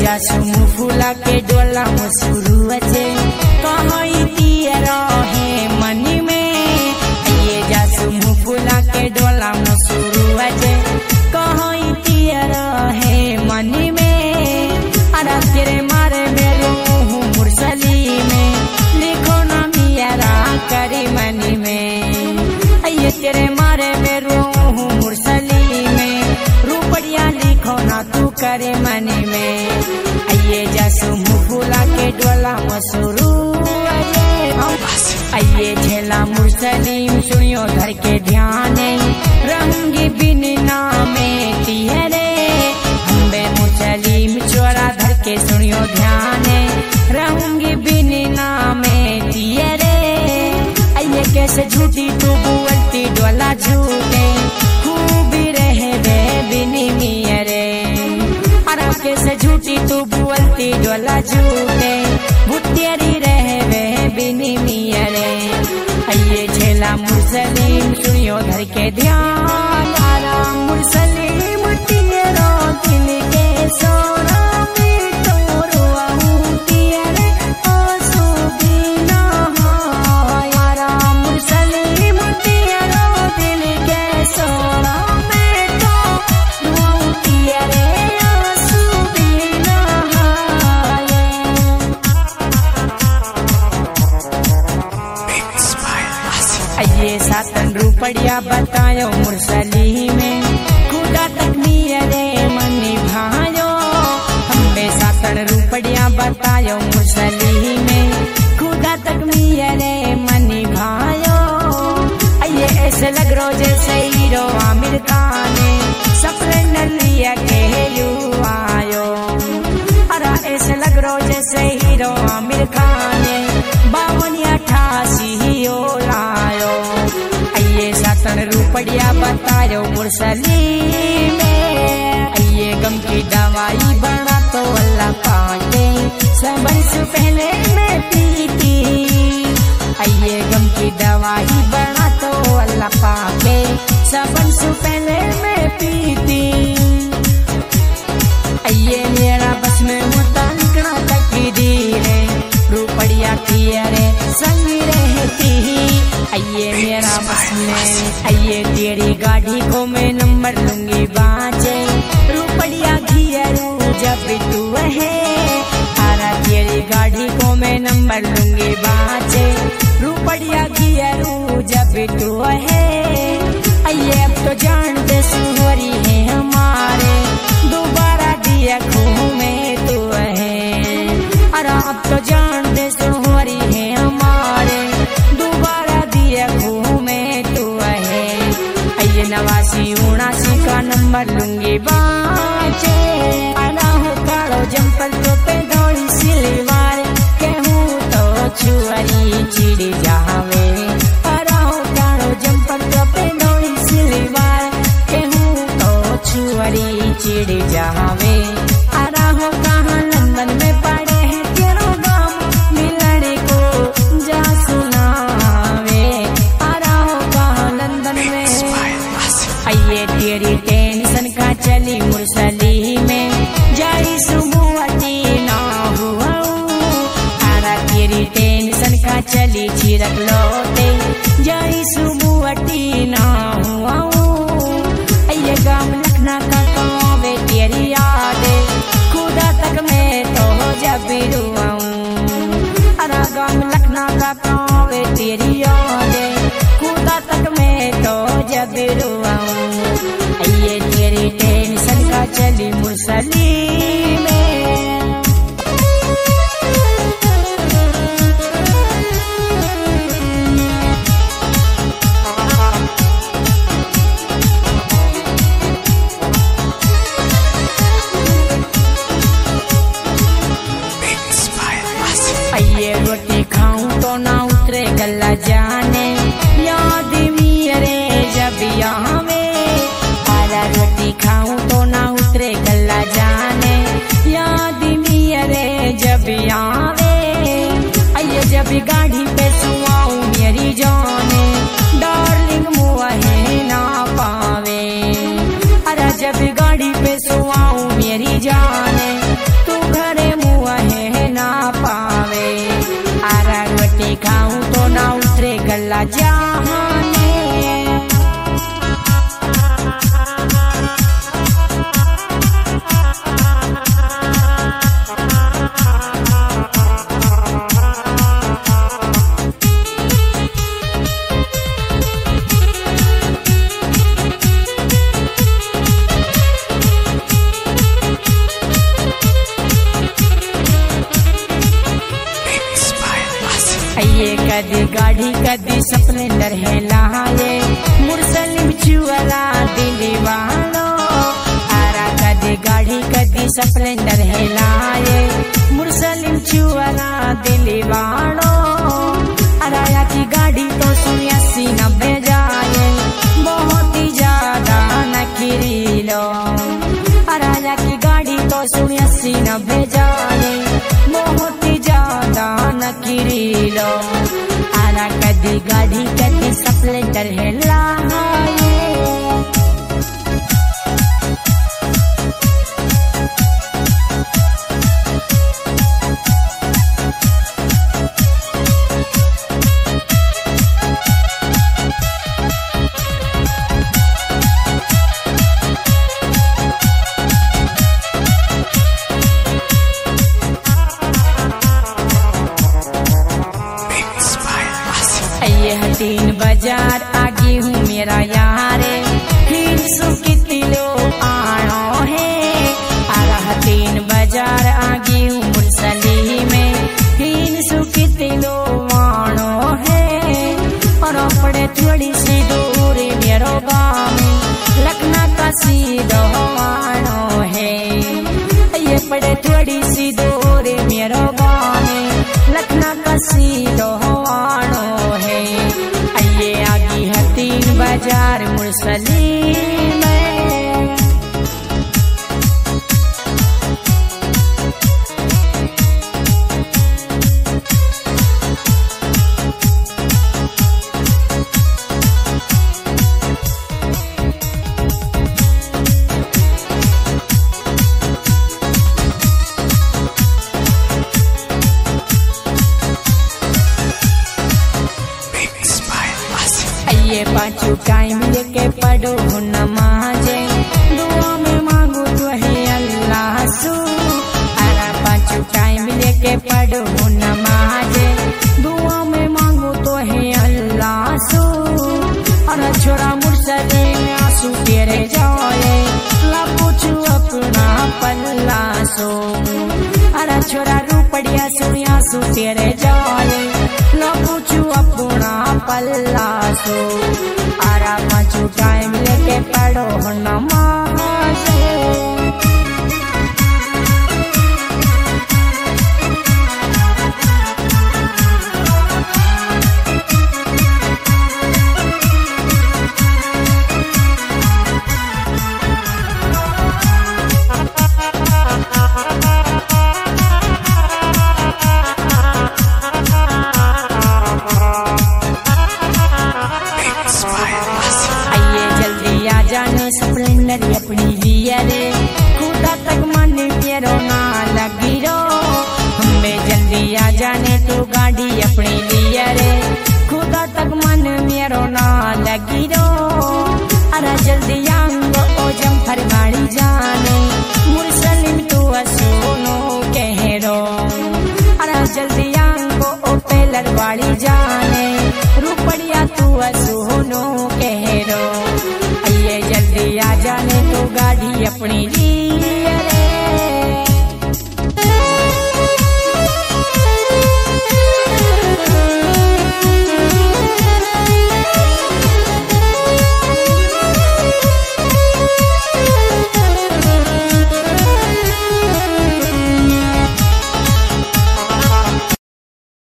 जासु मुँह फुला के डोला शुरू अचे कहती रहे मनी में। ये जासु मुँह फुला के डोला शुरू अचे कहती रहे मनी में। अरे तेरे मारे मेरो मुरसली में लिखो ना मियारा करी मनी में। ये तेरे मारे मेरो मुरसली में रुपया लिखो ना तू करे मनी में। ये जासु मुँह फुला के डोला शुरू ये झेला मुरसलीम सुनियो धर के ध्यान रंगी बिन नामे तिहरे। हम्बे मुरसलीम चोरा धर के सुनियो ध्यान रंगी बिन नामे तिहरे। ये कैसे झूठी तू बोलती डोला झूठे खूबी रहे रे बिनी मियरे। अरे कैसे झूठी तू बोलती डोला झूठे भुतियरी रहे वे बिनी मियरे। ये झेला मुरसलीम सुनियो धर के ध्यान आराम मुरसलीम तेरो दिल के सोना में तोरो आहू तियरे आंसू बिना आराम मुरसलीम तेरो दिल के सोना में तोरो आहू तियरे आंसू बिना। ये सातन रुपया बतायो मुरसली में खुदा तक मियरे मनी भायो। हमें सातन रुपया बतायो मुरसली में खुदा तक मियरे मनी भायो। ये ऐसे लग रो जैसे हीरो आमिर खान सपने नलिया के यू आयो। अरे ऐसे लग रो जैसे हीरो आमिर खान 5288 लायो। ये सातन रुपया बतायो मुरसली में। ये गम की दवाई बना तो अल्लाह पाके सबन से पहले मैं पीती। ये गम की दवाई बना तो अल्लाह पाके सबन से पहले मैं पीती। ये मेरा बस में मुतानकड़ा तकदीर है रुपया की अरे संग रहती। ये मेरा बस में ये तेरी गाड़ी को मैं नंबर लूंगी बाँचे रुपया घियरू जब तू है। आरा तेरी गाड़ी को मैं नंबर लूंगी बाँचे रुपया घियरू जब तू है। ये अब तो जान दे सुहरी है हमारे दोबारा दिया खूह में तू है। अरे अब तो जान दे सुहरी है हमारे दोबारा दिया खूह में तू है। ये 89 का नंबर लूंगी बाँचे आना हो काड़ो जंपल तो पे दौड़ी सिलवार कहूँ तो छुअरी चिड़ी जावे। आना हो काड़ो जंपल तो पे दौड़ी सिलवार कहूँ तो छुअरी चिड़ी जावे। आना हो कहाँ लंदन में पड़े हैं तेरो गाँव मिलने को जा सुनावे। आना हो कहाँ लंदन में ये तेरी टेंशन का चली मुरसली में जाई सुबुअटी ना हुआ। आरा तेरी टेंशन का चली चिरक लौटे जाई सुबुअटी ना हुआ। ये गाँव लखना का कावे तेरी याद खुदा तक मैं तो जब रुआऊं। अरा गाँव लखना का कावे तेरी याद खुदा तक मैं तो जब रुआऊं। ये तेरी टेंशन का चली मुरसली में। ये रोटी खाऊं तो ना उतरे गला जाने याद मियरे जब यहाँ में। आरा रोटी खाऊं तो ना उतरे गला जाने याद मियरे जब यहाँ में। ये जब गाड़ी पे सुआऊं मेरी जाने डार्लिंग मुआ है ना पावे। अरे जब गाड़ी पे सुआऊं मेरी जाने तू आइए कदी गाड़ी कदी स्प्लेंडर है लाए मुरसलिम चुअला दिलवानो आरा कदी गाड़ी कदी स्प्लेंडर है लाए मुरसलिम चुअला दिलवानो अराया की गाड़ी तो सुनी 80-90 जाए बहुत ही ज्यादा नखरी लो अराया की गाड़ी तो सुनी 80-90 जाए बहुत ही ज्यादा नखरी लो आरा कदी गाड़ी कदी स्प्लेंडर है लाए ये हटीन बाजार आगे हूँ मेरा यारे फिर सुखी लो आनो है आरा हटीन बाजार आगे हूँ मुरसली में फिर सुखी लो आनो है और पड़े थोड़ी सी दूर मेरो गाँव लखना का सीधो आनो है ये पड़े थोड़ी सी दूर मेरो गाँव लखना का सीधो आनो है आइए आगी हतीन बाजार मुरसली में ये पाँचों टाइम लेके पढ़ो नमाजे दुआ में मांगो तो है अल्लाह सु अरा पाँचों टाइम लेके पढ़ो नमाजे दुआ में मांगो तो है अल्लाह सु अरा छोरा मुरसली में आंसू तेरे जाए ला पूछू अपना पल्ला सो अरा छोरा रूपड़िया सुनी आंसू तेरे जाए ला पूछू अपना पल्ला सो आरा पाँचों टाइम लेके पढ़ो नमाज जाने स्प्लेंडर अपनी लिया रे खुदा तक मन मेरो ना लगी रो हमें जल्दी आ जाने तो गाड़ी अपनी लिया रे खुदा तक मन मेरो ना लगी रो अरे जल्दी आंगो ओ जम्फर गाड़ी जाने मुरसलिम तू सुनो कह रो अरे जल्दी आंगो ओ पेलर वाली जाने रूपड़िया तू सुनो कह रो जल्दी आ जाने तो गाड़ी अपनी ली